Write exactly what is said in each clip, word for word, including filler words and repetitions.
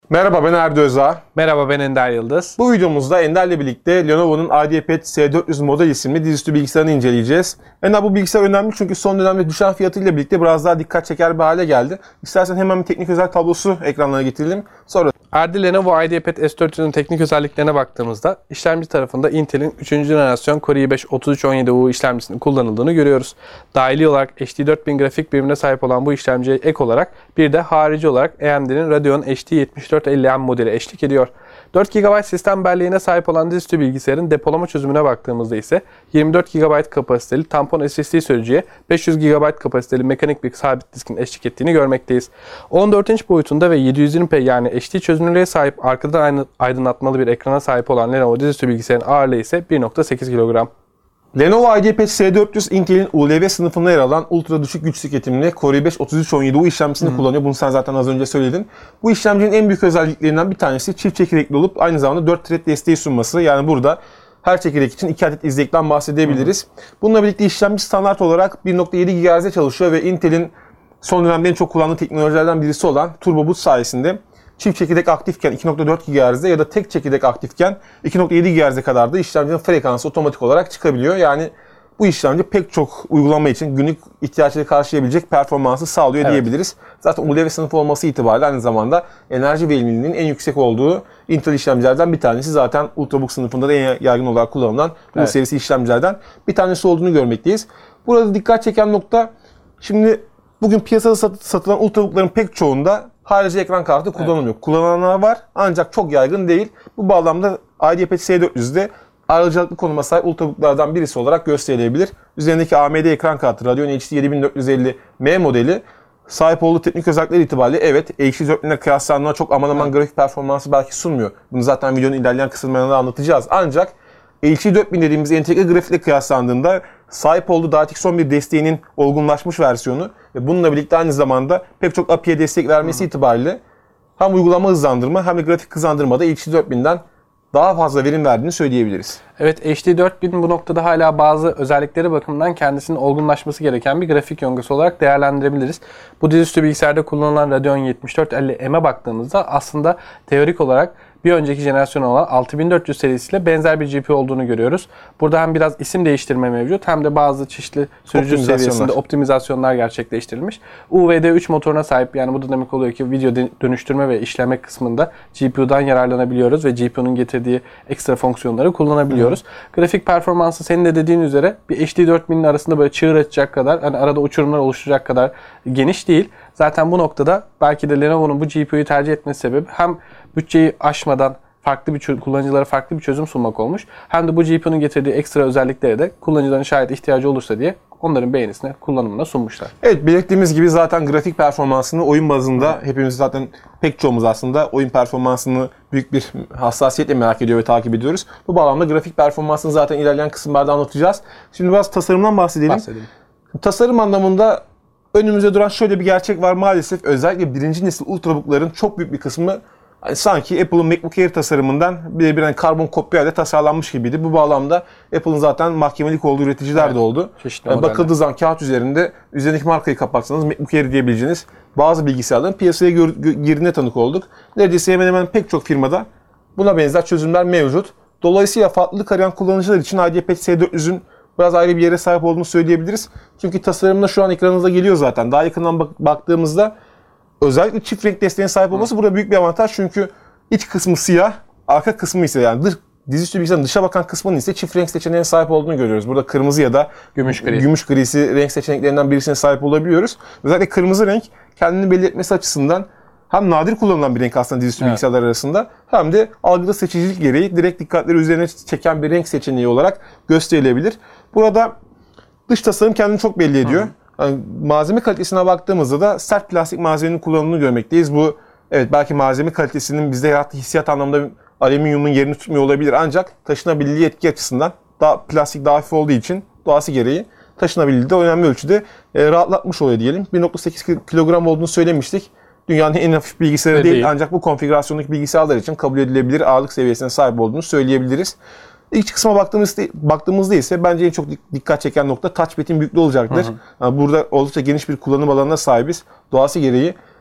Merhaba, ben Erdi Özağ. Merhaba, ben Ender Yıldız. Bu videomuzda Ender'le birlikte Lenovo'nun IdeaPad S dört yüz model isimli dizüstü bilgisayarını inceleyeceğiz. Ender, bu bilgisayar önemli çünkü son dönemde düşen fiyatıyla birlikte biraz daha dikkat çeker bir hale geldi. İstersen hemen bir teknik özellik tablosu ekranlara getirelim. Sonra Erdi, Lenovo IdeaPad S dört yüz'ün teknik özelliklerine baktığımızda işlemci tarafında Intel'in üçüncü jenerasyon Core i beş otuz üç on yedi U işlemcisinin kullanıldığını görüyoruz. Dahili olarak H D dört bin grafik birimine sahip olan bu işlemciye ek olarak bir de harici olarak A M D'nin Radeon H D yetmiş dört elli M modeli eşlik ediyor. dört gigabayt sistem belleğine sahip olan dizüstü bilgisayarın depolama çözümüne baktığımızda ise yirmi dört gigabayt kapasiteli tampon S S D sürücüye beş yüz gigabayt kapasiteli mekanik bir sabit diskin eşlik ettiğini görmekteyiz. on dört inç boyutunda ve yedi yüz yirmi p yani H D çözünürlüğe sahip arkadan aydınlatmalı bir ekrana sahip olan Lenovo dizüstü bilgisayarın ağırlığı ise bir nokta sekiz kilogram. Lenovo IdeaPad S dört yüz Intel'in U L V sınıfında yer alan ultra düşük güç tüketimli Core i beş otuz üç on yedi U işlemcisini hmm. kullanıyor. Bunu sen zaten az önce söyledin. Bu işlemcinin en büyük özelliklerinden bir tanesi çift çekirdekli olup aynı zamanda dört thread desteği sunması. Yani burada her çekirdek için iki adet izlekten bahsedebiliriz. Hmm. Bununla birlikte işlemci standart olarak bir nokta yedi gigahertz'e çalışıyor ve Intel'in son dönemde en çok kullandığı teknolojilerden birisi olan Turbo Boost sayesinde çift çekirdek aktifken iki nokta dört gigahertz'e ya da tek çekirdek aktifken iki nokta yedi gigahertz'e kadar da işlemcinin frekansı otomatik olarak çıkabiliyor. Yani bu işlemci pek çok uygulama için günlük ihtiyaçları karşılayabilecek performansı sağlıyor, evet, diyebiliriz. Zaten U L V sınıfı olması itibariyle aynı zamanda enerji verimliliğinin en yüksek olduğu Intel işlemcilerden bir tanesi. Zaten Ultrabook sınıfında da en yaygın olarak kullanılan bu evet. serisi işlemcilerden bir tanesi olduğunu görmekteyiz. Burada dikkat çeken nokta, şimdi bugün piyasada satılan Ultrabook'ların pek çoğunda harici ekran kartı kullanılmıyor. Evet. Kullananlar var ancak çok yaygın değil. Bu bağlamda IdeaPad S dört yüz'de ayrıcalıklı konuma sahip Ultrabook'lardan birisi olarak gösterilebilir. Üzerindeki A M D ekran kartı Radeon H D yedi bin dört yüz elli M modeli sahip olduğu teknik özellikler itibariyle evet H D dört bin'e kıyaslandığında çok aman aman evet. grafik performansı belki sunmuyor. Bunu zaten videonun ilerleyen kısımlarında anlatacağız. Ancak H D dört bin dediğimiz entegre grafikle kıyaslandığında sahip olduğu DirectX on bir desteğinin olgunlaşmış versiyonu ve bununla birlikte aynı zamanda pek çok A P I'ye destek vermesi Hı. itibariyle hem uygulama hızlandırma hem de grafik hızlandırmada H D dört bin'den daha fazla verim verdiğini söyleyebiliriz. Evet, H D dört bin bu noktada hala bazı özellikleri bakımından kendisinin olgunlaşması gereken bir grafik yöngesi olarak değerlendirebiliriz. Bu dizüstü bilgisayarda kullanılan Radeon yetmiş dört elli M'e baktığımızda aslında teorik olarak bir önceki jenerasyon olan altı bin dört yüz serisiyle benzer bir G P U olduğunu görüyoruz. Burada hem biraz isim değiştirme mevcut hem de bazı çeşitli sürücü seviyesinde optimizasyonlar gerçekleştirilmiş. U V D üç motoruna sahip, yani bu da demek oluyor ki video dönüştürme ve işleme kısmında G P U'dan yararlanabiliyoruz ve G P U'nun getirdiği ekstra fonksiyonları kullanabiliyoruz. Hı. Grafik performansı senin de dediğin üzere bir H D dört bin'in arasında böyle çığır açacak kadar, hani arada uçurumlar oluşturacak kadar geniş değil. Zaten bu noktada belki de Lenovo'nun bu G P U'yu tercih etmesi sebebi hem bütçeyi aşmadan farklı bir kullanıcılara farklı bir çözüm sunmak olmuş. Hem de bu G P U'nun getirdiği ekstra özellikleri de kullanıcıların şayet ihtiyacı olursa diye onların beğenisine, kullanımına sunmuşlar. Evet, belirttiğimiz gibi zaten grafik performansını oyun bazında evet. hepimiz zaten pek çoğumuz aslında oyun performansını büyük bir hassasiyetle merak ediyor ve takip ediyoruz. Bu bağlamda grafik performansını zaten ilerleyen kısımlarda anlatacağız. Şimdi biraz tasarımdan bahsedelim. Bahsedelim. Tasarım anlamında önümüzde duran şöyle bir gerçek var maalesef. Özellikle birinci nesil Ultrabook'ların çok büyük bir kısmı yani sanki Apple'ın MacBook Air tasarımından bir bir hani karbon kopyayla tasarlanmış gibiydi. Bu bağlamda Apple'ın zaten mahkemelik olduğu üreticiler evet. de oldu. Yani bakıldığı zaman kağıt üzerinde üzerindeki markayı kapatsanız MacBook Air diyebileceğiniz bazı bilgisayarların piyasaya girdiğine tanık olduk. Neredeyse hemen hemen pek çok firmada buna benzer çözümler mevcut. Dolayısıyla farklılık arayan kullanıcılar için IdeaPad S dört yüz'ün biraz ayrı bir yere sahip olduğunu söyleyebiliriz. Çünkü tasarımda şu an ekranınıza geliyor zaten. Daha yakından bak- baktığımızda özellikle çift renk desteğine sahip olması Hı. burada büyük bir avantaj. Çünkü iç kısmı siyah, arka kısmı ise yani dış, dizüstü bilgisayarın dışa bakan kısmının ise çift renk seçeneğine sahip olduğunu görüyoruz. Burada kırmızı ya da gümüş gri. Gümüş grisi renk seçeneklerinden birisine sahip olabiliyoruz. Özellikle kırmızı renk kendini belli etmesi açısından hem nadir kullanılan bir renk aslında dizüstü evet. bilgisayarlar arasında hem de algıda seçicilik gereği direkt dikkatleri üzerine çeken bir renk seçeneği olarak gösterilebilir. Burada dış tasarım kendini çok belli ediyor. Hı. Yani malzeme kalitesine baktığımızda da sert plastik malzemenin kullanımını görmekteyiz. Bu evet belki malzeme kalitesinin bizde yarattığı hissiyat anlamında alüminyumun yerini tutmuyor olabilir ancak taşınabilirliği etki açısından daha plastik daha hafif olduğu için doğası gereği taşınabilirliği de önemli ölçüde e, rahatlatmış oluyor diyelim. bir nokta sekiz kilogram olduğunu söylemiştik. Dünyanın en hafif bilgisayarı değil, değil ancak bu konfigürasyondaki bilgisayarlar için kabul edilebilir ağırlık seviyesine sahip olduğunu söyleyebiliriz. İç kısma baktığımızda, baktığımızda ise bence en çok dikkat çeken nokta touchpad'in büyüklüğü olacaktır. Hı hı. Yani burada oldukça geniş bir kullanım alanına sahibiz. Doğası gereği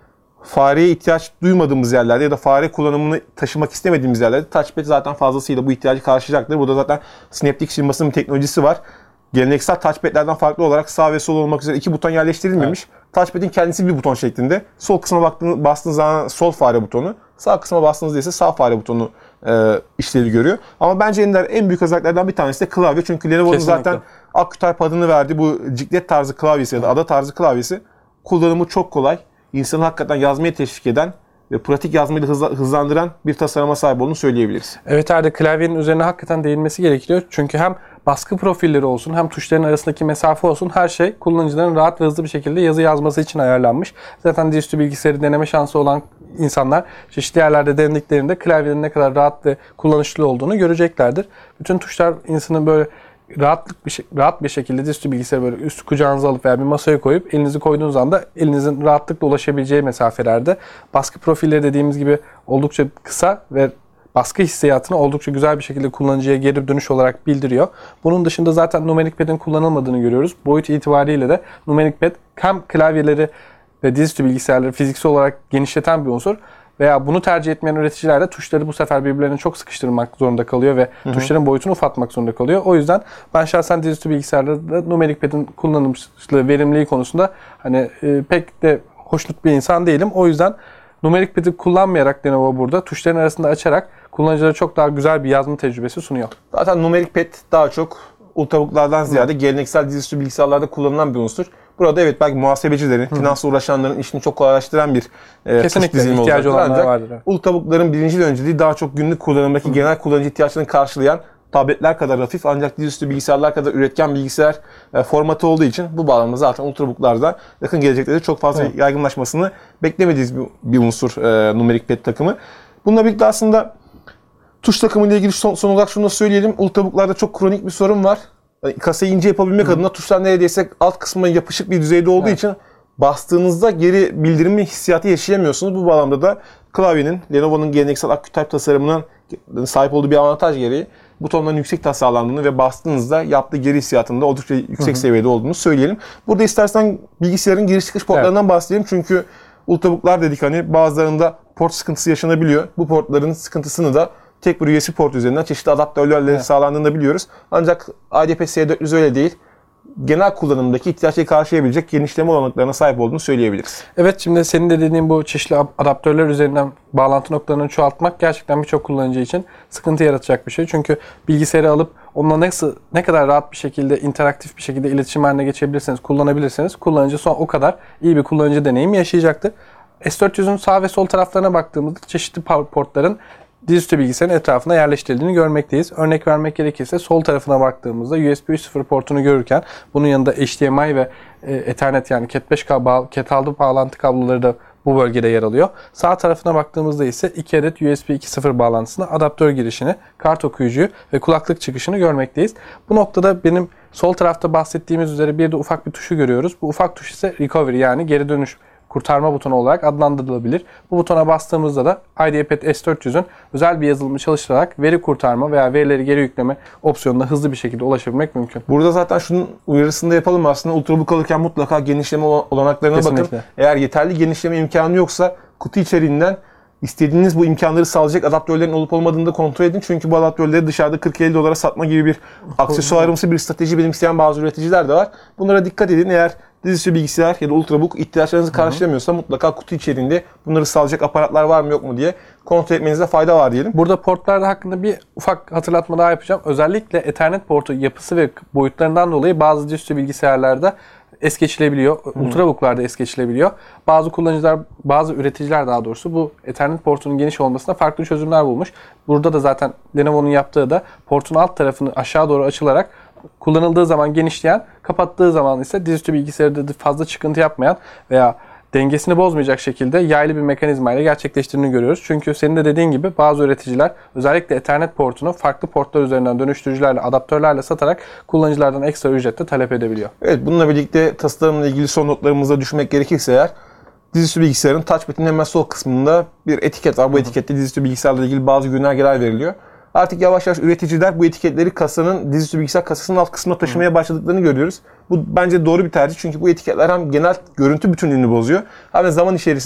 fareye ihtiyaç duymadığımız yerlerde ya da fare kullanımını taşımak istemediğimiz yerlerde touchpad zaten fazlasıyla bu ihtiyacı karşılayacaktır. Burada zaten Synaptic firmasının bir teknolojisi var. Geleneksel touchpad'lerden farklı olarak sağ ve sol olmak üzere iki buton yerleştirilmemiş. Evet. Touchpad'in kendisi bir buton şeklinde. Sol kısma baktığınız, bastığınız zaman sol fare butonu, sağ kısma bastığınızda ise sağ fare butonu e, işlevi görüyor. Ama bence en, en büyük özelliklerden bir tanesi de klavye. Çünkü Lenovo'nun zaten AccuType adını verdiği bu ciklet tarzı klavyesi ya da ada tarzı klavyesi kullanımı çok kolay. İnsanı hakikaten yazmaya teşvik eden ve pratik yazmayı da hızlandıran bir tasarıma sahip olduğunu söyleyebiliriz. Evet, Arda, klavyenin üzerine hakikaten değinmesi gerekiyor. Çünkü hem baskı profilleri olsun hem tuşların arasındaki mesafe olsun her şey kullanıcıların rahat ve hızlı bir şekilde yazı yazması için ayarlanmış. Zaten dizüstü bilgisayarı deneme şansı olan insanlar çeşitli yerlerde denediklerinde klavyenin ne kadar rahat ve kullanışlı olduğunu göreceklerdir. Bütün tuşlar insanın böyle rahatlık bir şey, rahat bir şekilde dizüstü bilgisayarı böyle üst kucağınıza alıp veya bir masaya koyup elinizi koyduğunuz anda elinizin rahatlıkla ulaşabileceği mesafelerde. Baskı profilleri dediğimiz gibi oldukça kısa ve baskı hissiyatını oldukça güzel bir şekilde kullanıcıya geri dönüş olarak bildiriyor. Bunun dışında zaten numeric pad'in kullanılmadığını görüyoruz. Boyut itibariyle de numeric pad hem klavyeleri ve dizüstü bilgisayarları fiziksel olarak genişleten bir unsur veya bunu tercih etmeyen üreticiler de tuşları bu sefer birbirlerine çok sıkıştırmak zorunda kalıyor ve hı hı. tuşların boyutunu ufaltmak zorunda kalıyor. O yüzden ben şahsen dizüstü bilgisayarlarda numeric pad'in kullanımcılığı, verimliliği konusunda hani e, pek de hoşnut bir insan değilim. O yüzden numeric pad'i kullanmayarak Lenovo burada tuşların arasında açarak kullanıcılara çok daha güzel bir yazma tecrübesi sunuyor. Zaten numeric pad daha çok ultrabooklardan ziyade hı. geleneksel dizüstü bilgisayarlarda kullanılan bir unsur. Burada evet belki muhasebecilerin, hı. finansla uğraşanların işini çok kolaylaştıran bir e, tuş dizilimi olacaktır. Ancak vardır. Ultrabookların birinci önceliği daha çok günlük kullanımdaki hı. genel kullanıcı ihtiyaçlarını karşılayan tabletler kadar hafif ancak dizüstü bilgisayarlar kadar üretken bilgisayar e, formatı olduğu için bu bağlamda zaten ultrabooklarda yakın gelecekte de çok fazla hı. yaygınlaşmasını beklemediğimiz bir, bir unsur e, numeric pad takımı. Bununla birlikte aslında tuş takımı ile ilgili son, son olarak şunu da söyleyelim. Ultrabooklarda çok kronik bir sorun var. Yani kasayı ince yapabilmek Hı. adına tuşlar neredeyse alt kısmına yapışık bir düzeyde olduğu evet. için bastığınızda geri bildirimi hissiyatı yaşayamıyorsunuz. Bu bağlamda da klavyenin, Lenovo'nun geleneksel AccuType tasarımının sahip olduğu bir avantaj gereği butonların yüksek tasarlandığını ve bastığınızda yaptığı geri hissiyatında oldukça yüksek Hı. seviyede olduğunu söyleyelim. Burada istersen bilgisayarın giriş çıkış portlarından evet. bahsedelim. Çünkü ultrabooklar dedik hani bazılarında port sıkıntısı yaşanabiliyor. Bu portların sıkıntısını da tek bir U S B port üzerinden çeşitli adaptörlerle evet. sağlandığını da biliyoruz. Ancak I D P S dört yüz öyle değil. Genel kullanımdaki ihtiyaçları karşılayabilecek genişleme olanaklarına sahip olduğunu söyleyebiliriz. Evet, şimdi senin de dediğin bu çeşitli adaptörler üzerinden bağlantı noktalarını çoğaltmak gerçekten birçok kullanıcı için sıkıntı yaratacak bir şey. Çünkü bilgisayarı alıp onunla nasıl ne kadar rahat bir şekilde, interaktif bir şekilde iletişim haline geçebilirseniz, kullanabilirseniz kullanıcı son o kadar iyi bir kullanıcı deneyimi yaşayacaktır. S dört yüzün sağ ve sol taraflarına baktığımızda çeşitli portların dizüstü bilgisayarın etrafına yerleştirildiğini görmekteyiz. Örnek vermek gerekirse sol tarafına baktığımızda U S B üç nokta sıfır portunu görürken bunun yanında H D M I ve e, Ethernet yani cat beş kablo, cat altı bağlantı kabloları da bu bölgede yer alıyor. Sağ tarafına baktığımızda ise iki adet U S B iki nokta sıfır bağlantısını, adaptör girişini, kart okuyucuyu ve kulaklık çıkışını görmekteyiz. Bu noktada benim sol tarafta bahsettiğimiz üzere bir de ufak bir tuşu görüyoruz. Bu ufak tuş ise recovery yani geri dönüş kurtarma butonu olarak adlandırılabilir. Bu butona bastığımızda da IdeaPad S dört yüzün özel bir yazılımı çalıştırarak veri kurtarma veya verileri geri yükleme opsiyonuna hızlı bir şekilde ulaşabilmek mümkün. Burada zaten şunun uyarısını da yapalım aslında. Ultrabook alırken mutlaka genişleme olanaklarına Kesinlikle. bakın. Eğer yeterli genişleme imkanı yoksa kutu içeriğinden İstediğiniz bu imkanları sağlayacak adaptörlerin olup olmadığını da kontrol edin. Çünkü bu adaptörleri dışarıda kırk elli dolara satma gibi bir aksesuarımsı bir strateji benimseyen bazı üreticiler de var. Bunlara dikkat edin. Eğer dizüstü bilgisayar ya da ultrabook ihtiyaçlarınızı karşılamıyorsa mutlaka kutu içeriğinde bunları sağlayacak aparatlar var mı yok mu diye kontrol etmenize fayda var diyelim. Burada portlar hakkında bir ufak hatırlatma daha yapacağım. Özellikle Ethernet portu yapısı ve boyutlarından dolayı bazı dizüstü bilgisayarlarda es geçilebiliyor. Hmm. Ultrabook'larda es geçilebiliyor. Bazı kullanıcılar, bazı üreticiler daha doğrusu bu Ethernet portunun geniş olmasına farklı çözümler bulmuş. Burada da zaten Lenovo'nun yaptığı da portun alt tarafını aşağı doğru açılarak kullanıldığı zaman genişleyen, kapattığı zaman ise dizüstü bilgisayarda fazla çıkıntı yapmayan veya dengesini bozmayacak şekilde yaylı bir mekanizma ile gerçekleştirdiğini görüyoruz. Çünkü senin de dediğin gibi bazı üreticiler özellikle Ethernet portunu farklı portlar üzerinden dönüştürücülerle, adaptörlerle satarak kullanıcılardan ekstra ücretle talep edebiliyor. Evet, bununla birlikte tasarımla ilgili son notlarımıza düşmek gerekirse eğer dizüstü bilgisayarın touchpad'in hemen sol kısmında bir etiket var. Bu etikette dizüstü bilgisayarla ilgili bazı yönergeler veriliyor. Artık yavaş yavaş üreticiler bu etiketleri kasanın, dizüstü bilgisayar kasasının alt kısmına taşımaya başladıklarını görüyoruz. Bu bence doğru bir tercih çünkü bu etiketler hem genel görüntü bütünlüğünü bozuyor hem de zaman içerisinde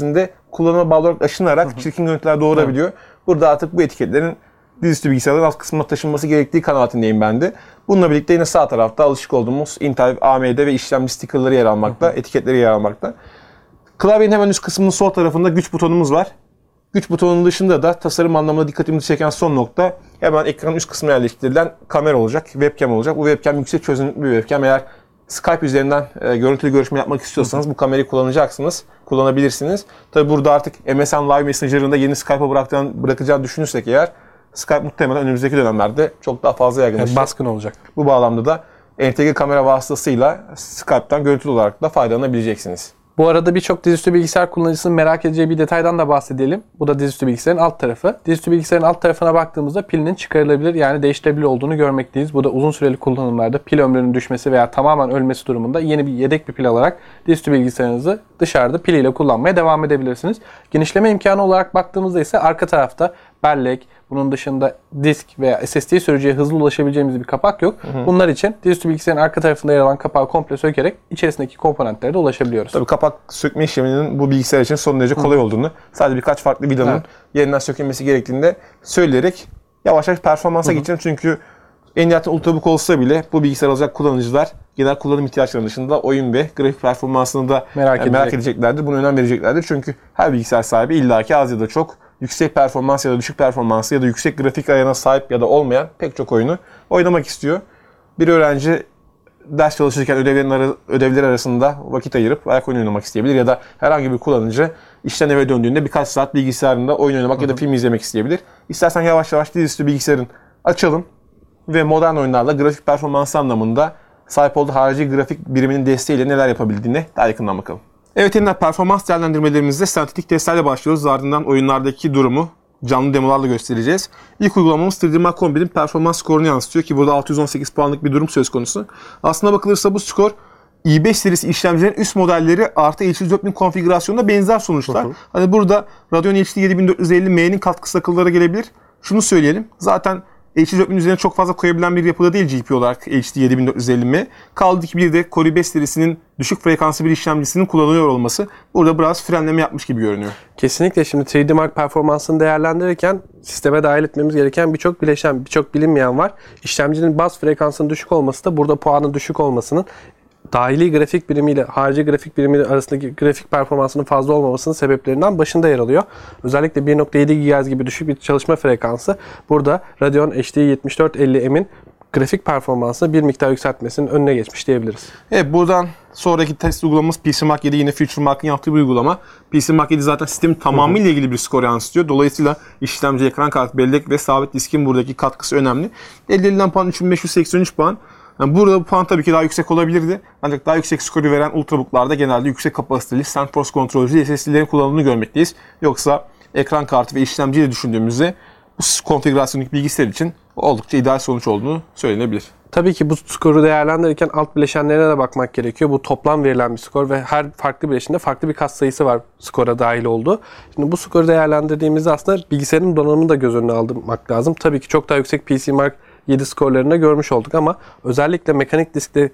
kullanıma bağlı olarak aşınarak çirkin görüntüler doğurabiliyor. Evet. Burada artık bu etiketlerin dizüstü bilgisayarların alt kısmına taşınması gerektiği kanaatindeyim ben de. Bununla birlikte yine sağ tarafta alışık olduğumuz Intel, A M D ve işlemci stickerları yer almakta, hı hı. etiketleri yer almakta. Klavyenin hemen üst kısmının sol tarafında güç butonumuz var. Güç butonunun dışında da tasarım anlamında dikkatimizi çeken son nokta hemen ekranın üst kısmına yerleştirilen kamera olacak, webcam olacak. Bu webcam yüksek çözünürlüklü bir webcam. Eğer Skype üzerinden e, görüntülü görüşme yapmak istiyorsanız hı hı. bu kamerayı kullanacaksınız, kullanabilirsiniz. Tabi burada artık M S N Live Messenger'ın da yeni Skype'a bırakacağını, bırakacağını düşünürsek eğer Skype muhtemelen önümüzdeki dönemlerde çok daha fazla yaygınlaşacak. Yani baskın olacak. Bu bağlamda da entegre kamera vasıtasıyla Skype'tan görüntülü olarak da faydalanabileceksiniz. Bu arada birçok dizüstü bilgisayar kullanıcısının merak edeceği bir detaydan da bahsedelim. Bu da dizüstü bilgisayarın alt tarafı. Dizüstü bilgisayarın alt tarafına baktığımızda pilinin çıkarılabilir yani değiştirebilir olduğunu görmekteyiz. Bu da uzun süreli kullanımlarda pil ömrünün düşmesi veya tamamen ölmesi durumunda yeni bir yedek bir pil alarak dizüstü bilgisayarınızı dışarıda piliyle kullanmaya devam edebilirsiniz. Genişleme imkanı olarak baktığımızda ise arka tarafta bellek, bunun dışında disk veya S S D sürücüye hızlı ulaşabileceğimiz bir kapak yok. Hı hı. Bunlar için dizüstü bilgisayarın arka tarafında yer alan kapağı komple sökerek içerisindeki komponentlere de ulaşabiliyoruz. Tabii kapak sökme işleminin bu bilgisayar için son derece kolay hı. olduğunu, sadece birkaç farklı vidanın evet. yerinden sökülmesi gerektiğini de söyleyerek yavaş yavaş performansa geçelim. Çünkü en nihayetinde ultrabook olsa bile bu bilgisayar alacak kullanıcılar genel kullanım ihtiyaçlarının dışında oyun ve grafik performansını da merak, yani merak edeceklerdir. Buna önem vereceklerdir. Çünkü her bilgisayar sahibi illaki az ya da çok yüksek performans ya da düşük performans ya da yüksek grafik ayarına sahip ya da olmayan pek çok oyunu oynamak istiyor. Bir öğrenci ders çalışırken ödevlerin ara, ödevleri arasında vakit ayırıp ayak oyunu oynamak isteyebilir ya da herhangi bir kullanıcı işten eve döndüğünde birkaç saat bilgisayarında oyun oynamak hı hı. ya da film izlemek isteyebilir. İstersen yavaş yavaş dizüstü bilgisayarın açalım ve modern oyunlarla grafik performans anlamında sahip olduğu harici grafik biriminin desteğiyle neler yapabildiğine daha yakından bakalım. Evet, yeniden performans değerlendirmelerimizde sentetik testlerle başlıyoruz. Ardından oyunlardaki durumu canlı demolarla göstereceğiz. İlk uygulamamız üç D Mark on bir'in performans skorunu yansıtıyor ki burada altı yüz on sekiz puanlık bir durum söz konusu. Aslına bakılırsa bu skor i beş serisi işlemcilerin üst modelleri artı H D dört bin konfigürasyonunda benzer sonuçlar. Hı hı. Hani burada Radeon H D yedi bin dört yüz elli M'nin katkısı akıllara gelebilir. Şunu söyleyelim. Zaten H D dört bin üzerine çok fazla koyabilen bir yapıda değil G P U olarak H D yedi bin dört yüz elli M. Kaldı ki bir de Core i beş serisinin düşük frekanslı bir işlemcisinin kullanılıyor olması burada biraz frenleme yapmış gibi görünüyor. Kesinlikle şimdi üç D Mark performansını değerlendirirken sisteme dahil etmemiz gereken birçok bileşen, birçok bilinmeyen var. İşlemcinin baz frekansının düşük olması da burada puanın düşük olmasının dahili grafik birimiyle harici grafik birimiyle arasındaki grafik performansının fazla olmamasının sebeplerinden başında yer alıyor. Özellikle bir nokta yedi gigahertz gibi düşük bir çalışma frekansı burada Radeon H D yetmiş dört elli M'in grafik performansını bir miktar yükseltmesinin önüne geçmiş diyebiliriz. Evet, buradan sonraki test uygulamamız P C Mark yedi, yine FutureMark'ın yaptığı bir uygulama. P C Mark yedi zaten sistemin tamamıyla ilgili bir skor yansıtıyor. Dolayısıyla işlemci, ekran kartı, bellek ve sabit diskin buradaki katkısı önemli. Elde edilen puan üç bin beş yüz seksen üç puan. Yani burada bu puan tabii ki daha yüksek olabilirdi. Ancak daha yüksek skoru veren ultrabooklarda genelde yüksek kapasiteli SandForce kontrolcü S S D'lerin kullanımını görmekteyiz. Yoksa ekran kartı ve işlemciyle düşündüğümüzde bu konfigürasyonluk bilgisayar için oldukça ideal sonuç olduğunu söylenebilir. Tabii ki bu skoru değerlendirirken alt bileşenlerine de bakmak gerekiyor. Bu toplam verilen bir skor ve her farklı bileşende farklı bir katsayısı var skora dahil olduğu. Şimdi bu skoru değerlendirdiğimizde aslında bilgisayarın donanımını da göz önüne almak lazım. Tabii ki çok daha yüksek P C Mark yedi skorlarını görmüş olduk ama özellikle mekanik diskte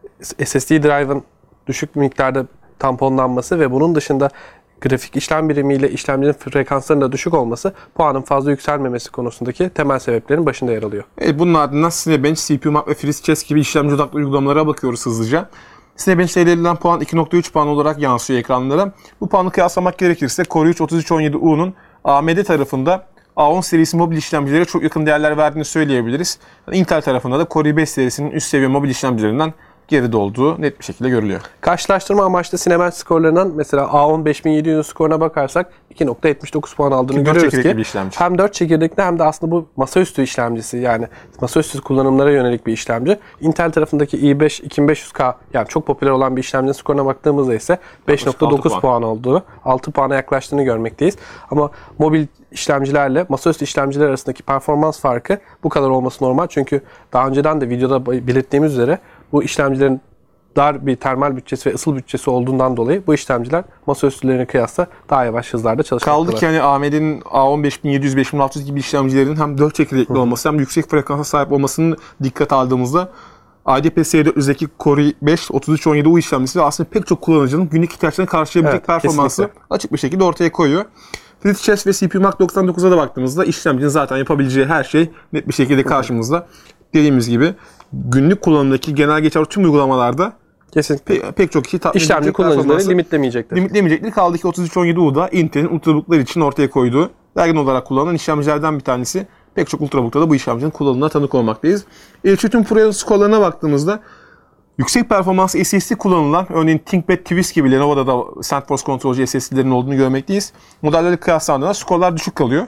S S D drive'ın düşük bir miktarda tamponlanması ve bunun dışında grafik işlem birimiyle işlemcinin frekanslarının da düşük olması puanın fazla yükselmemesi konusundaki temel sebeplerin başında yer alıyor. Evet, bunun ardından Cinebench, C P U Map ve FreeSchess gibi işlemci odaklı uygulamalara bakıyoruz hızlıca. Cinebench'te elde edilen puan iki nokta üç puan olarak yansıyor ekranlara. Bu puanı kıyaslamak gerekirse Core i üç otuz üç on yedi U'nun A M D tarafında A on serisi mobil işlemcilere çok yakın değerler verdiğini söyleyebiliriz. Intel tarafında da Core i beş serisinin üst seviye mobil işlemcilerinden geride olduğu net bir şekilde görülüyor. Karşılaştırma amaçlı Cinebench skorlarından mesela A on beş bin yedi yüz skoruna bakarsak iki nokta yetmiş dokuz puan aldığını ki görüyoruz ki hem dört çekirdekli hem de aslında bu masaüstü işlemcisi, yani masaüstü kullanımlara yönelik bir işlemci. Intel tarafındaki i beş iki bin beş yüz K, yani çok popüler olan bir işlemcinin skoruna baktığımızda ise beş nokta dokuz puan olduğu, altı puana yaklaştığını görmekteyiz. Ama mobil işlemcilerle masaüstü işlemciler arasındaki performans farkı bu kadar olması normal. Çünkü daha önceden de videoda belirttiğimiz üzere bu işlemcilerin dar bir termal bütçesi ve ısıl bütçesi olduğundan dolayı bu işlemciler masaüstülerine kıyasla daha yavaş hızlarda çalışmaktalar. Kaldı ki yani A M D'nin A on beş bin yedi yüz, beş bin altı yüz gibi işlemcilerin hem dört çekirdekli olması hem yüksek frekansa sahip olmasının dikkat aldığımızda I D P S dört yüzdeki Core i beş otuz üç on yedi U işlemcisi aslında pek çok kullanıcının günlük ihtiyaçlarını karşılayabilecek Evet, performansı kesinlikle. açık bir şekilde ortaya koyuyor. Flip Chess ve C P U Mark doksan dokuza da baktığımızda işlemcinin zaten yapabileceği her şey net bir şekilde karşımızda. Dediğimiz gibi günlük kullanımdaki genel geçer tüm uygulamalarda Kesinlikle. pe- pek çok kişi tatmin İşlemci edecek kullanıcıları performansı limitlemeyecektir. limitlemeyecektir. Kaldı ki otuz üç on yedi U'da Intel'in ultrabooklar için ortaya koyduğu yaygın olarak kullanılan işlemcilerden bir tanesi. Pek çok ultrabookta da bu işlemcinin kullanımına tanık olmaktayız. H üç Pro skorlarına baktığımızda yüksek performans S S D kullanılan, örneğin ThinkPad Twist gibi Lenovo'da da SandForce kontrolcü S S D'lerin olduğunu görmekteyiz. Modellerle kıyaslandığında skorlar düşük kalıyor.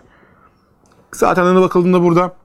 Zaten ana bakıldığında burada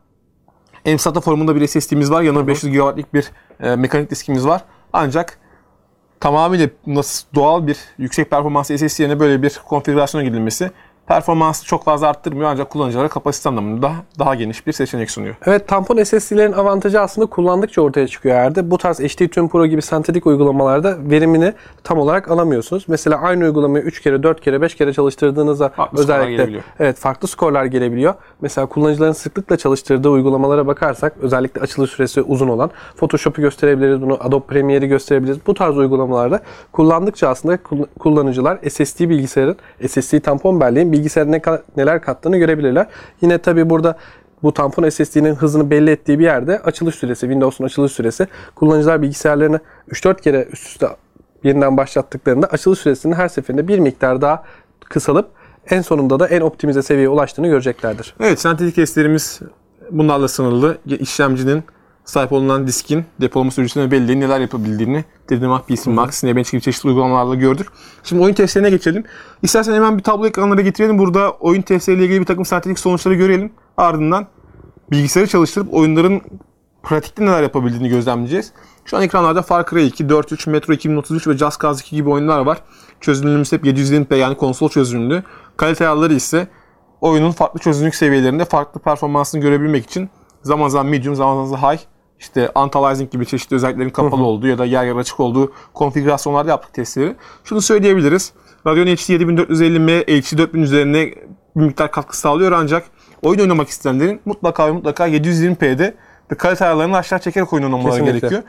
M SATA formunda bir S S D'miz var. Yanında beş yüz gigabaytlık bir e, mekanik diskimiz var. Ancak tamamıyla nasıl doğal bir yüksek performans S S D yerine böyle bir konfigürasyona gidilmesi performansı çok fazla arttırmıyor, ancak kullanıcılara kapasite anlamında daha, daha geniş bir seçenek sunuyor. Evet, tampon S S D'lerin avantajı aslında kullandıkça ortaya çıkıyor yerde. Bu tarz H D Tune Pro gibi sentetik uygulamalarda verimini tam olarak alamıyorsunuz. Mesela aynı uygulamayı üç kere, dört kere, beş kere çalıştırdığınızda Farklı skorlar özellikle gelebiliyor. evet farklı skorlar gelebiliyor. Mesela kullanıcıların sıklıkla çalıştırdığı uygulamalara bakarsak özellikle açılış süresi uzun olan Photoshop'u gösterebiliriz, bunu Adobe Premiere'i gösterebiliriz. Bu tarz uygulamalarda kullandıkça aslında kullanıcılar S S D bilgisayarın, S S D tampon belleğin bilgisayarın ne neler kattığını görebilirler. Yine tabii burada bu tampon S S D'nin hızını belli ettiği bir yerde açılış süresi, Windows'un açılış süresi, kullanıcılar bilgisayarlarını üç dört kere üst üste yeniden başlattıklarında açılış süresinin her seferinde bir miktar daha kısalıp en sonunda da en optimize seviyeye ulaştığını göreceklerdir. Evet, sentetik testlerimiz bunlarla sınırlı. İşlemcinin sahip olunan diskin depolama sürecinde belli neler yapabildiğini Dynamax P C Max, Cinebench gibi çeşitli uygulamalarla gördük. Şimdi oyun testlerine geçelim. İstersen hemen bir tablo ekranlara getirelim. Burada oyun testleriyle ilgili bir takım sentetik sonuçları görelim. Ardından bilgisayarı çalıştırıp oyunların pratikte neler yapabildiğini gözlemleyeceğiz. Şu an ekranlarda Far Cry iki, dört üç, Metro iki bin otuz üç ve Just Cause iki gibi oyunlar var. Çözünürlüğümüz hep yedi yüz yirmi p, yani konsol çözünürlüğü. Kalite ayarları ise oyunun farklı çözünürlük seviyelerinde farklı performansını görebilmek için zaman zaman medium, zaman zaman high, işte anti-aliasing gibi çeşitli özelliklerin kapalı olduğu ya da yer yer açık olduğu konfigürasyonlarda yaptık testleri. Şunu söyleyebiliriz. Radeon H D yedi bin dört yüz elli M H D dört bin üzerine bir miktar katkı sağlıyor, ancak oyun oynamak isteyenlerin mutlaka ve mutlaka yedi yüz yirmi p'de ve kalite ayarlarını aşağı çekerek oyun oynamaları Kesinlikle. gerekiyor.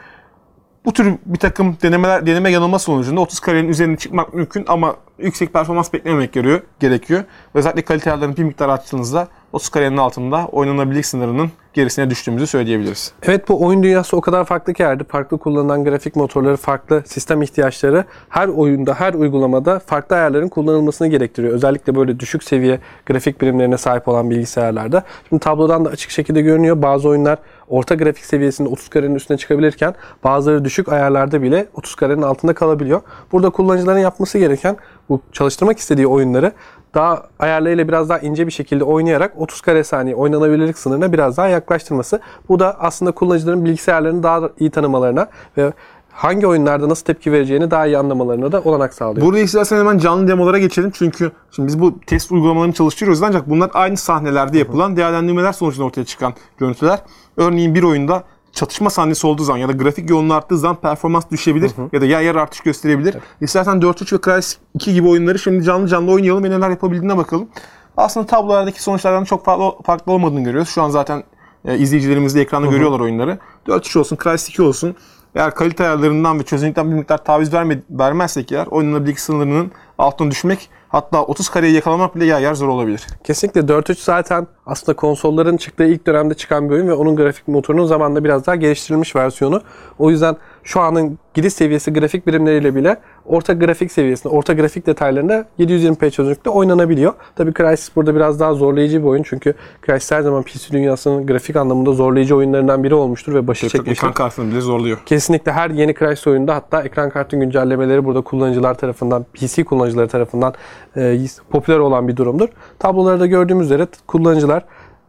Bu tür bir takım denemeler, deneme yanılma sonucunda otuz karenin üzerine çıkmak mümkün ama yüksek performans beklememek gerekiyor. gerekiyor. Özellikle kalite ayarlarını bir miktar açtığınızda otuz karenin altında oynanabilirlik sınırının gerisine düştüğümüzü söyleyebiliriz. Evet, bu oyun dünyası o kadar farklı ki yerde farklı kullanılan grafik motorları, farklı sistem ihtiyaçları her oyunda, her uygulamada farklı ayarların kullanılmasını gerektiriyor. Özellikle böyle düşük seviye grafik birimlerine sahip olan bilgisayarlarda. Şimdi tablodan da açık şekilde görünüyor. Bazı oyunlar orta grafik seviyesinde otuz karenin üstüne çıkabilirken bazıları düşük ayarlarda bile otuz karenin altında kalabiliyor. Burada kullanıcıların yapması gereken bu çalıştırmak istediği oyunları daha ayarlarıyla biraz daha ince bir şekilde oynayarak otuz kare saniye oynanabilirlik sınırına biraz daha yaklaştırması. Bu da aslında kullanıcıların bilgisayarlarını daha iyi tanımalarına ve hangi oyunlarda nasıl tepki vereceğini daha iyi anlamalarına da olanak sağlıyor. Burada istersen hemen canlı demolara geçelim. Çünkü şimdi biz bu test uygulamalarını çalıştırıyoruz, ancak bunlar aynı sahnelerde yapılan değerlendirmeler sonucunda ortaya çıkan görüntüler. Örneğin bir oyunda çatışma sahnesi olduğu zaman ya da grafik yoğunluğu arttığı zaman performans düşebilir hı hı. ya da yer yer artış gösterebilir. Evet. İstersen dört üç ve Crysis iki gibi oyunları şimdi canlı canlı oynayalım ve neler yapabildiğine bakalım. Aslında tablolardaki sonuçlardan çok farklı, farklı olmadığını görüyoruz. Şu an zaten e, izleyicilerimiz de ekranda hı hı. görüyorlar oyunları. dört üç olsun, Crysis iki olsun. Eğer kalite ayarlarından ve çözünürlükten bir miktar taviz verme, vermezsek eğer oynanabilirlik sınırının altına düşmek, hatta otuz kareyi yakalamak bile yer yer zor olabilir. Kesinlikle dört üç zaten aslında konsolların çıktığı ilk dönemde çıkan bir oyun ve onun grafik motorunun zamanla biraz daha geliştirilmiş versiyonu. O yüzden şu anın giriş seviyesi grafik birimleriyle bile orta grafik seviyesinde, orta grafik detaylarında yedi yüz yirmi p çözünürlükte oynanabiliyor. Tabii Crysis burada biraz daha zorlayıcı bir oyun, çünkü Crysis her zaman P C dünyasının grafik anlamında zorlayıcı oyunlarından biri olmuştur ve başı çekmiştir. Ekran kartını bile zorluyor. Kesinlikle her yeni Crysis oyunda, hatta ekran kartı güncellemeleri burada kullanıcılar tarafından, P C kullanıcıları tarafından e, popüler olan bir durumdur. Tablolarda gördüğümüz üzere kullanıcılar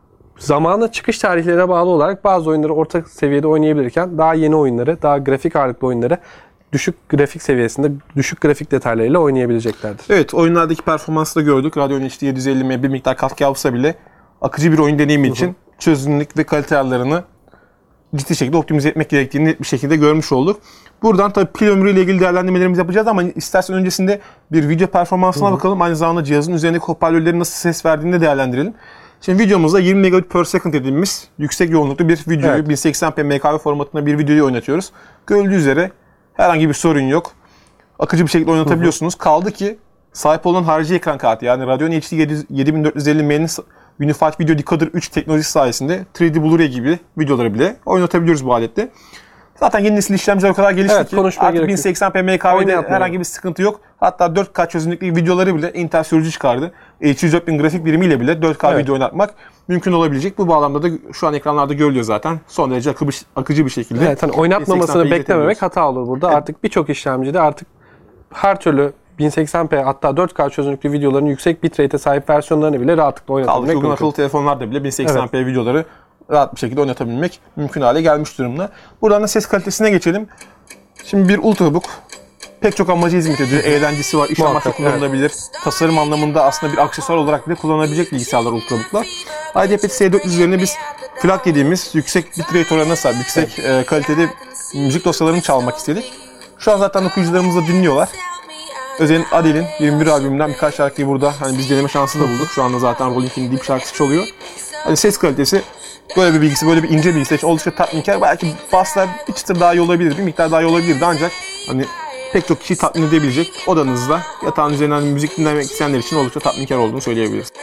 zamanla çıkış tarihlerine bağlı olarak bazı oyunları orta seviyede oynayabilirken daha yeni oyunları, daha grafik ağırlıklı oyunları düşük grafik seviyesinde, düşük grafik detaylarıyla oynayabileceklerdir. Evet, oyunlardaki performansı da gördük. Radeon H D yedi yüz elli M bir miktar katkı yapsa bile akıcı bir oyun deneyimi için hı hı. çözünürlük ve kalite ayarlarını ciddi şekilde optimize etmek gerektiğini net bir şekilde görmüş olduk. Buradan tabii pil ömrüyle ilgili değerlendirmelerimizi yapacağız ama istersen öncesinde bir video performansına hı hı. bakalım. Aynı zamanda cihazın üzerindeki hoparlörlerin nasıl ses verdiğini de değerlendirelim. Şimdi videomuzda yirmi megabit per second dediğimiz yüksek yoğunluklu bir videoyu Evet. bin seksen p M K V formatında bir videoyu oynatıyoruz. Görüldüğü üzere herhangi bir sorun yok. Akıcı bir şekilde oynatabiliyorsunuz. Hı hı. Kaldı ki sahip olan harici ekran kartı yani Radeon H D yedi bin dört yüz elli M'nin Unified Video Decoder üç teknolojisi sayesinde üç D Blu-ray gibi videoları bile oynatabiliyoruz bu alette. Zaten yeni nesil işlemciler o kadar gelişti evet, ki artık bin seksen p M K V'de herhangi bir sıkıntı yok. Hatta dört K çözünürlüklü videoları bile Intel sürücü çıkardı. H yüz dört bin grafik birimiyle bile dört K evet. video oynatmak mümkün olabilecek. Bu bağlamda da şu an ekranlarda görülüyor zaten. Son derece akıcı, akıcı bir şekilde. Evet, hani oynatmamasını beklememek hata olur burada. Evet. Artık birçok işlemcide artık her türlü bin seksen p hatta dört K çözünürlüklü videoların yüksek bitrate'e sahip versiyonlarını bile rahatlıkla oynatabilmek mümkün. Kaldı ki akıllı telefonlarda bile bin seksen p evet. videoları rahat bir şekilde oynatabilmek mümkün hale gelmiş durumda. Buradan da ses kalitesine geçelim. Şimdi bir Ultrabook pek çok amaca hizmet ediyor. Eğlencesi var, iş amaçlı kullanılabilir. Evet. Tasarım anlamında aslında bir aksesuar olarak bile kullanabilecek bilgisayarlar Ultrabook'lar. I D P S dört yüz üzerine biz FLAC dediğimiz yüksek bitrate oranına sahip, yüksek evet. e, kalitede müzik dosyalarını çalmak istedik. Şu an zaten okuyucularımız da dinliyorlar. Özellikle Adele'in yirmi bir albümünden birkaç şarkıyı burada hani biz deneme şansı da bulduk. Şu anda zaten Rolling in Deep şarkısı çalıyor. Hani ses kalitesi böyle bir bilgisi, böyle bir ince bilgisi için oldukça tatminkar. Belki basslar bir çıtır daha iyi olabilirdi, bir miktar daha iyi olabilirdi ancak hani pek çok kişiyi tatmin edebilecek odanızda yatağın üzerinden müzik dinlemek isteyenler için oldukça tatminkar olduğunu söyleyebiliriz.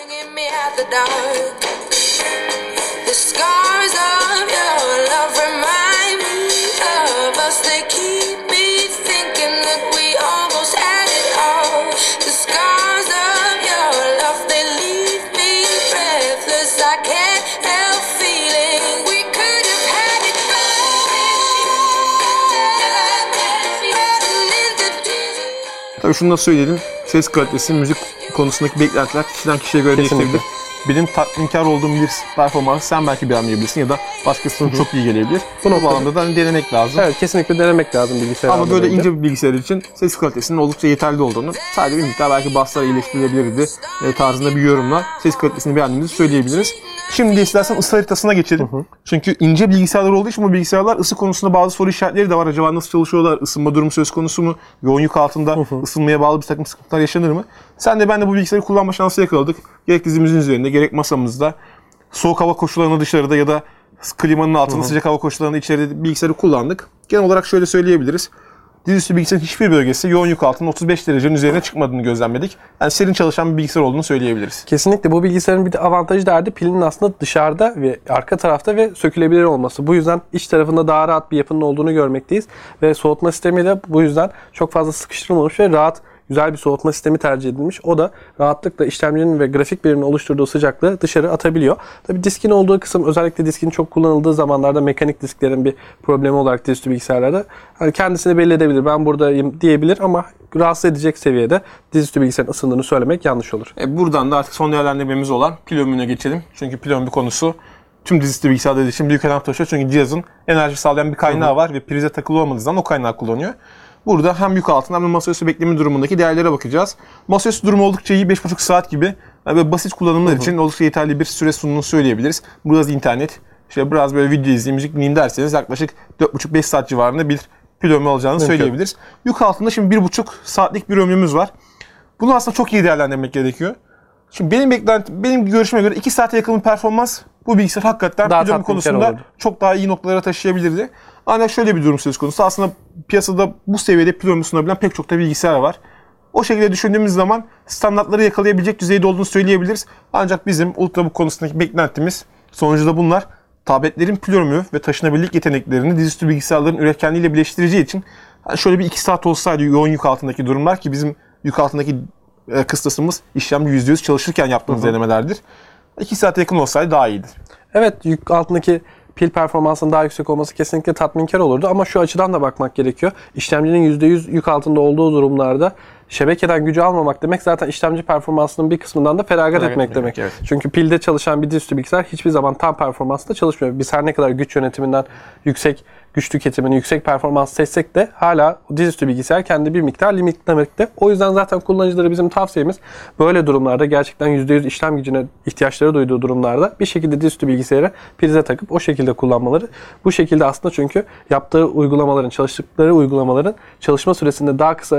Tabii şunu da söyleyelim, ses kalitesi, müzik konusundaki beklentiler kişiden kişiye göre değişebilir. Benim tatminkar olduğum bir performans sen belki beğenmeyebilirsin ya da başkasının çok iyi gelebilir. Bu alanda da hani denemek lazım. Evet, kesinlikle denemek lazım bilgisayar. Ama böyle ince bir bilgisayar için ses kalitesinin oldukça yeterli olduğunu, sadece bir miktar belki basslar iyileştirilebilirdi e, tarzında bir yorumla ses kalitesini beğendiğimizi söyleyebiliriz. Şimdi istersen ısı haritasına geçelim. Hı hı. Çünkü ince bilgisayarlar olduğu için bu bilgisayarlar ısı konusunda bazı soru işaretleri de var. Acaba nasıl çalışıyorlar? Isınma durumu söz konusu mu? Yoğun yük altında hı hı. ısınmaya bağlı bir takım sıkıntılar yaşanır mı? Sen de ben de bu bilgisayarı kullanma şansı yakaladık. Gerek dizimizin üzerinde gerek masamızda soğuk hava koşullarında dışarıda ya da klimanın altında hı hı. sıcak hava koşullarında içeride bilgisayarı kullandık. Genel olarak şöyle söyleyebiliriz. Dizüstü bilgisayarın hiçbir bölgesi yoğun yük altında otuz beş derecenin üzerine çıkmadığını gözlemledik. Yani serin çalışan bir bilgisayar olduğunu söyleyebiliriz. Kesinlikle bu bilgisayarın bir de avantajı derdi pilinin aslında dışarıda ve arka tarafta ve sökülebilir olması. Bu yüzden iç tarafında daha rahat bir yapının olduğunu görmekteyiz. Ve soğutma sistemi de bu yüzden çok fazla sıkıştırılmamış ve rahat, güzel bir soğutma sistemi tercih edilmiş. O da rahatlıkla işlemcinin ve grafik biriminin oluşturduğu sıcaklığı dışarı atabiliyor. Tabii diskin olduğu kısım, özellikle diskin çok kullanıldığı zamanlarda mekanik disklerin bir problemi olarak dizüstü bilgisayarlarda hani kendisini belli edebilir. Ben buradayım diyebilir ama rahatsız edecek seviyede dizüstü bilgisayarın ısındığını söylemek yanlış olur. E buradan da artık son değerlendirmemiz olan pil ömrüne geçelim. Çünkü pil ömrü konusu tüm dizüstü bilgisayarlar için büyük önem taşıyor. Çünkü cihazın enerji sağlayan bir kaynağı hı hı. var ve prize takılı olmadığı zaman o kaynağı kullanıyor. Burada hem yük altında hem de masaüstü bekleme durumundaki değerlere bakacağız. Masaüstü durumu oldukça iyi, beş buçuk saat gibi. Yani basit kullanımlar hı hı. için oldukça yeterli bir süre sunduğunu söyleyebiliriz. Biraz internet, işte biraz böyle video izleyeyim, müzik dinleyeyim derseniz yaklaşık dört buçuk beş saat civarında bir pil ömrü alacağını Mümkün. söyleyebiliriz. Yük altında şimdi bir buçuk saatlik bir ömrümüz var. Bunu aslında çok iyi değerlendirmek gerekiyor. Şimdi benim beklentim, benim görüşüme göre iki saate yakın bir performans bu bilgisayar hakikaten pil ömrü konusunda olurdu. Çok daha iyi noktalara taşıyabilirdi. Ancak şöyle bir durum söz konusu. Aslında piyasada bu seviyede pil ömrü sunabilen pek çok da bilgisayar var. O şekilde düşündüğümüz zaman standartları yakalayabilecek düzeyde olduğunu söyleyebiliriz. Ancak bizim Ultrabook konusundaki beklentimiz sonucunda bunlar tabletlerin pil ömrü ve taşınabilirlik yeteneklerini dizüstü bilgisayarların üretkenliğiyle birleştireceği için yani şöyle bir iki saat olsaydı yoğun yük altındaki durumlar ki bizim yük altındaki e, kıstasımız işlemci yüzde yüz çalışırken yaptığımız hı hı. denemelerdir. iki saate yakın olsaydı daha iyidir. Evet, yük altındaki pil performansının daha yüksek olması kesinlikle tatminkar olurdu ama şu açıdan da bakmak gerekiyor. İşlemcinin yüzde yüz yük altında olduğu durumlarda şebekeden gücü almamak demek zaten işlemci performansının bir kısmından da feragat Feragat etmek etmek, demek. evet. Çünkü pilde çalışan bir dizüstü bilgisayar hiçbir zaman tam performansla çalışmıyor. Biz her ne kadar güç yönetiminden yüksek güç tüketimini, yüksek performans seçsek de hala dizüstü bilgisayar kendi bir miktar limitlemekte. O yüzden zaten kullanıcılara bizim tavsiyemiz böyle durumlarda gerçekten yüzde yüz işlem gücüne ihtiyaçları duyduğu durumlarda bir şekilde dizüstü bilgisayarı prize takıp o şekilde kullanmaları. Bu şekilde aslında çünkü yaptığı uygulamaların, çalıştıkları uygulamaların çalışma süresinde daha kısa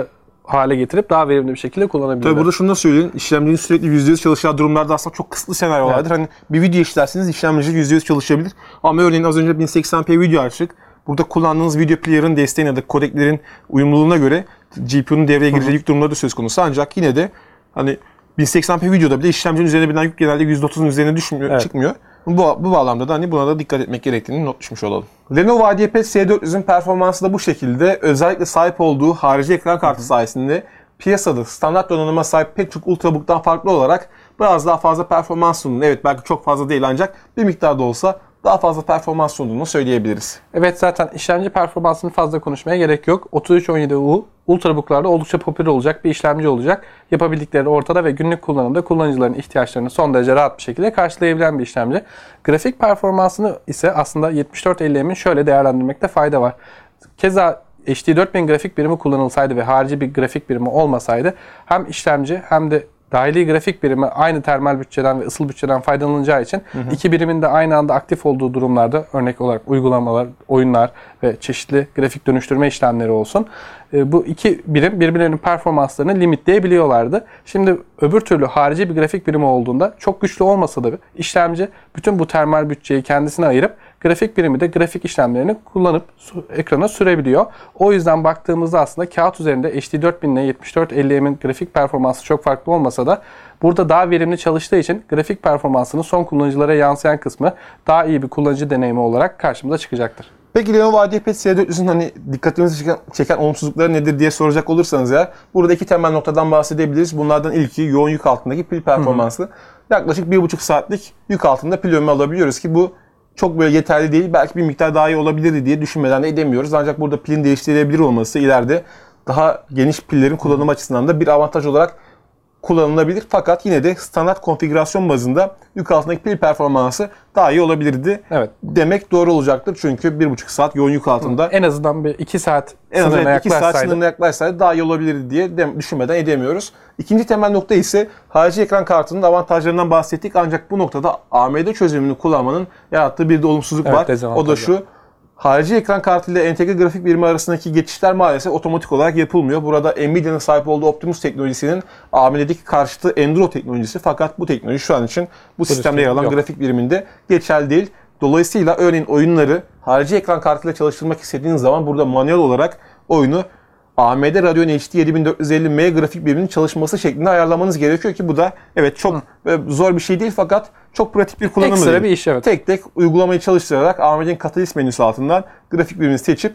hale getirip daha verimli bir şekilde kullanabilirler. Tabii burada şunu da söyleyeyim. İşlemcinin sürekli yüzde yüz çalışacağı durumlarda aslında çok kısıtlı senaryolardır. Evet. Hani bir video işlerseniz işlemci yüzde yüz çalışabilir. Ama örneğin az önce bin seksen p video açtık. Burada kullandığınız video player'ın desteğine ya da kodeklerin uyumluluğuna göre G P U'nun devreye gireceği yük durumları da söz konusu. Ancak yine de hani bin seksen p videoda bile işlemcinin üzerine binen yük genelde yüzde otuzun üzerine düşmüyor, evet. çıkmıyor. Bu, bu bağlamda da hani buna da dikkat etmek gerektiğini not düşmüş olalım. Lenovo IdeaPad S dört yüzün performansı da bu şekilde. Özellikle sahip olduğu harici ekran kartı sayesinde piyasada standart donanıma sahip pek çok Ultrabook'tan farklı olarak biraz daha fazla performans sunduğunu, evet belki çok fazla değil ancak bir miktar da olsa daha fazla performans sunduğunu söyleyebiliriz. Evet, zaten işlemci performansını fazla konuşmaya gerek yok. otuz üç on yedi U Ultrabook'larda oldukça popüler olacak bir işlemci olacak. Yapabildikleri ortada ve günlük kullanımda kullanıcıların ihtiyaçlarını son derece rahat bir şekilde karşılayabilen bir işlemci. Grafik performansını ise aslında yetmiş dört elli M'in şöyle değerlendirmekte fayda var. Keza H D dört bin grafik birimi kullanılsaydı ve harici bir grafik birimi olmasaydı hem işlemci hem de dahili grafik birimi aynı termal bütçeden ve ısıl bütçeden faydalanacağı için hı hı. iki birimin de aynı anda aktif olduğu durumlarda, örnek olarak uygulamalar, oyunlar ve çeşitli grafik dönüştürme işlemleri olsun, bu iki birim birbirlerinin performanslarını limitleyebiliyorlardı. Şimdi öbür türlü harici bir grafik birimi olduğunda çok güçlü olmasa da işlemci bütün bu termal bütçeyi kendisine ayırıp grafik birimi de grafik işlemlerini kullanıp ekrana sürebiliyor. O yüzden baktığımızda aslında kağıt üzerinde H D dört bin ile yetmiş dört elli M'in grafik performansı çok farklı olmasa da burada daha verimli çalıştığı için grafik performansının son kullanıcılara yansıyan kısmı daha iyi bir kullanıcı deneyimi olarak karşımıza çıkacaktır. Peki Lenovo IdeaPad S dört yüzün hani dikkatinizi çeken, çeken olumsuzlukları nedir diye soracak olursanız ya, burada iki temel noktadan bahsedebiliriz. Bunlardan ilki yoğun yük altındaki pil performansı. Hı-hı. Yaklaşık bir buçuk saatlik yük altında pil ömrü alabiliyoruz ki bu çok böyle yeterli değil. Belki bir miktar daha iyi olabilirdi diye düşünmeden de edemiyoruz. Ancak burada pilin değiştirilebilir olması ileride daha geniş pillerin kullanım açısından da bir avantaj olarak kullanılabilir. Fakat yine de standart konfigürasyon bazında yük altındaki pil performansı daha iyi olabilirdi. Evet. Demek doğru olacaktır. Çünkü bir buçuk saat yoğun yük altında. En azından bir iki saat en azından iki saat sınırına yaklaşsaydı daha iyi olabilirdi diye de, düşünmeden edemiyoruz. İkinci temel nokta ise harici ekran kartının avantajlarından bahsettik. Ancak bu noktada A M D çözümünü kullanmanın yarattığı bir de olumsuzluk evet, var. O da şu. Harici ekran kartı ile entegre grafik birimi arasındaki geçişler maalesef otomatik olarak yapılmıyor. Burada Nvidia'nın sahip olduğu Optimus teknolojisinin A M D'deki karşıtı Enduro teknolojisi, fakat bu teknoloji şu an için bu sistemde yer alan yok. Grafik biriminde geçerli değil. Dolayısıyla örneğin oyunları harici ekran kartıyla çalıştırmak istediğiniz zaman burada manuel olarak oyunu A M D Radeon H D yedi bin dört yüz elli M grafik biriminin çalışması şeklinde ayarlamanız gerekiyor ki bu da evet çok Hı. zor bir şey değil fakat çok pratik bir kullanımı Ekstra değil. bir iş, evet. Tek tek uygulamayı çalıştırarak A M D'nin Catalyst menüsü altından grafik birimini seçip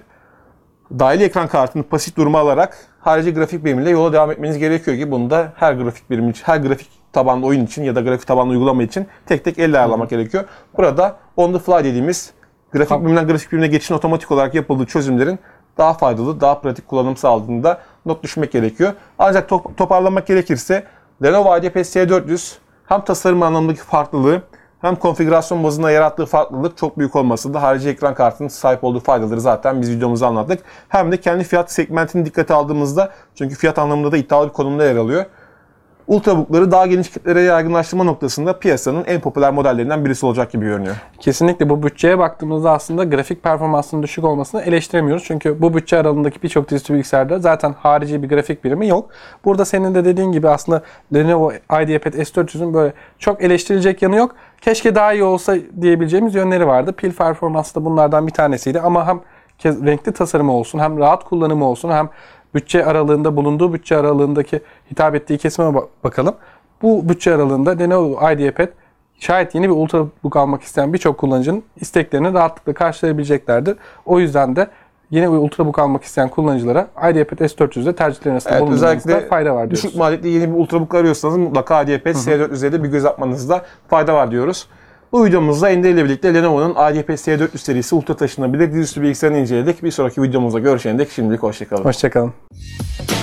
dahili ekran kartını pasif duruma alarak harici grafik birimiyle yola devam etmeniz gerekiyor ki bunu da her grafik birimi için, her grafik tabanlı oyun için ya da grafik tabanlı uygulama için tek tek elle ayarlamak Hı. gerekiyor. Burada on the fly dediğimiz grafik birimden grafik birimine geçişin otomatik olarak yapıldığı çözümlerin daha faydalı, daha pratik kullanım sağladığında not düşmek gerekiyor. Ancak top, toparlamak gerekirse Lenovo IdeaPad S dört yüz hem tasarım anlamındaki farklılığı hem konfigürasyon bazında yarattığı farklılık çok büyük olmasa da harici ekran kartının sahip olduğu faydaları zaten biz videomuzda anlattık. Hem de kendi fiyat segmentini dikkate aldığımızda, çünkü fiyat anlamında da iddialı bir konumda yer alıyor, Ultrabook'ları daha geniş kitlere yaygınlaştırma noktasında piyasanın en popüler modellerinden birisi olacak gibi görünüyor. Kesinlikle bu bütçeye baktığımızda aslında grafik performansının düşük olmasını eleştiremiyoruz. Çünkü bu bütçe aralığındaki birçok dizüstü bilgisayarda zaten harici bir grafik birimi yok. Burada senin de dediğin gibi aslında Lenovo IdeaPad S dört yüzün böyle çok eleştirilecek yanı yok. Keşke daha iyi olsa diyebileceğimiz yönleri vardı. Pil performansı da bunlardan bir tanesiydi ama hem renkli tasarımı olsun, hem rahat kullanımı olsun, hem bütçe aralığında, bulunduğu bütçe aralığındaki hitap ettiği kesime bakalım. Bu bütçe aralığında Lenovo IdeaPad şayet yeni bir Ultrabook almak isteyen birçok kullanıcının isteklerini rahatlıkla karşılayabileceklerdir. O yüzden de yeni bir Ultrabook almak isteyen kullanıcılara IdeaPad S dört yüzde tercihlerin arasında evet, bulunmanızda fayda var diyoruz. Düşük maliyetli yeni bir Ultrabook arıyorsanız mutlaka IdeaPad S dört yüzde de bir göz atmanızda fayda var diyoruz. Bu videomuzda Ender ile birlikte Lenovo'nun IdeaPad S dört yüz serisi ultra taşınabilir dizüstü bilgisayarını inceledik. Bir sonraki videomuzda görüşene dek şimdilik hoşçakalın. Hoşçakalın.